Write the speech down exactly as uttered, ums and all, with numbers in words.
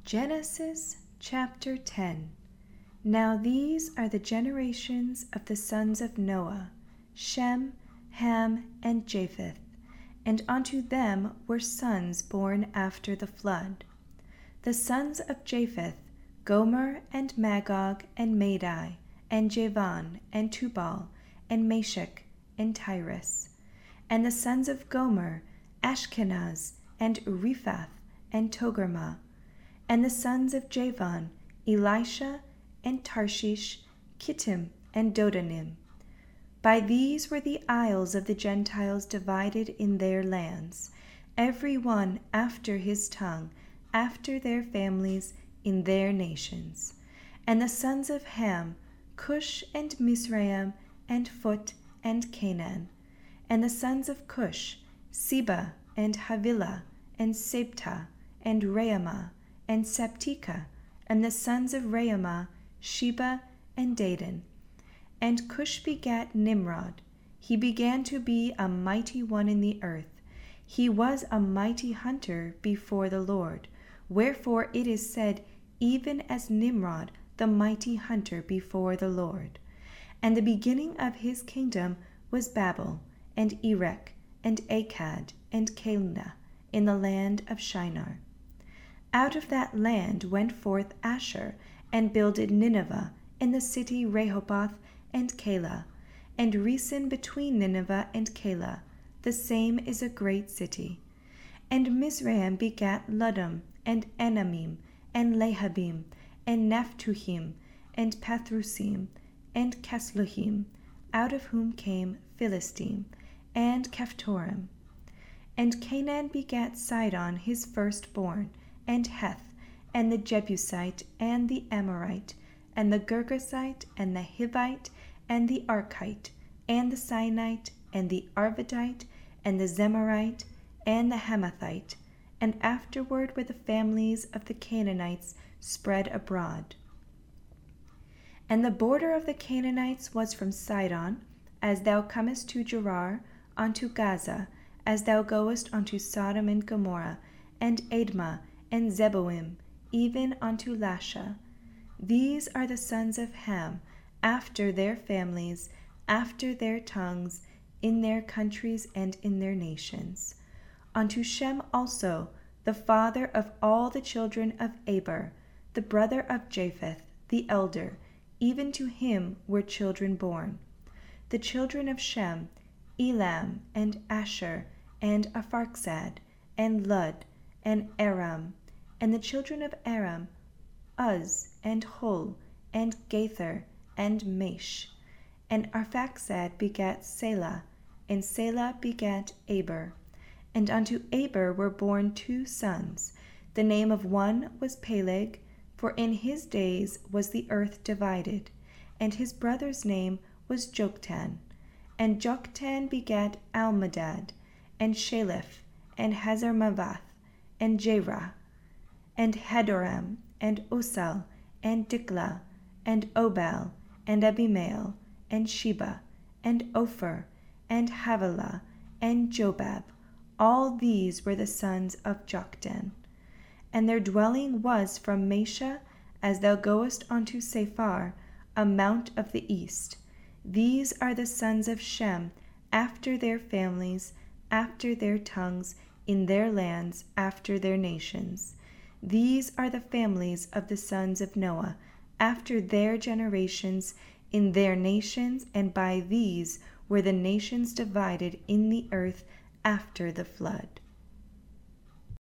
Genesis chapter ten. Now these are the generations of the sons of Noah, Shem, Ham, and Japheth, and unto them were sons born after the flood. The sons of Japheth, Gomer, and Magog, and Madai, and Javan, and Tubal, and Meshech, and Tyrus. And the sons of Gomer, Ashkenaz, and Riphath, and Togarmah. And the sons of Javan, Elisha, and Tarshish, Kittim, and Dodanim. By these were the isles of the Gentiles divided in their lands, every one after his tongue, after their families, in their nations. And the sons of Ham, Cush, and Mizraim, and Phut, and Canaan. And the sons of Cush, Seba, and Havilah, and Sabta, and Raamah, and Sabteka. And the sons of Raamah, Sheba, and Dedan. And Cush begat Nimrod. He began to be a mighty one in the earth. He was a mighty hunter before the Lord. Wherefore it is said, even as Nimrod, the mighty hunter before the Lord. And the beginning of his kingdom was Babel, and Erech, and Akkad, and Calneh, in the land of Shinar. Out of that land went forth Asher, and builded Nineveh, in the city Rehoboth, and Calah, and Resen between Nineveh and Calah. The same is a great city. And Mizraim begat Ludum, and Anamim, and Lehabim, and Naphtuhim, and Pathrusim, and Casluhim, out of whom came Philistim, and Caphtorim. And Canaan begat Sidon his firstborn, and Heth, and the Jebusite, and the Amorite, and the Girgasite, and the Hivite, and the Archite, and the Sinite, and the Arvadite, and the Zemarite, and the Hamathite. And afterward were the families of the Canaanites spread abroad. And the border of the Canaanites was from Sidon, as thou comest to Gerar, unto Gaza, as thou goest unto Sodom and Gomorrah, and Admah, and Zeboim, even unto Lasha. These are the sons of Ham, after their families, after their tongues, in their countries and in their nations. Unto Shem also, the father of all the children of Eber, the brother of Japheth, the elder, even to him were children born. The children of Shem, Elam, and Asher, and Apharxad, and Lud, and Aram. And the children of Aram, Uz, and Hul, and Gaither, and Mash. And Arphaxad begat Selah, and Selah begat Eber. And unto Eber were born two sons. The name of one was Peleg, for in his days was the earth divided. And his brother's name was Joktan. And Joktan begat Almadad, and Shalef, and Hazarmavath, and Jerah, and Hadoram, and Osal, and Diklah, and Obal, and Abimael, and Sheba, and Ophir, and Havilah, and Jobab. All these were the sons of Joktan. And their dwelling was from Mesha, as thou goest unto Sephar, a mount of the east. These are the sons of Shem, after their families, after their tongues, in their lands, after their nations. These are the families of the sons of Noah, after their generations, in their nations, and by these were the nations divided in the earth after the flood.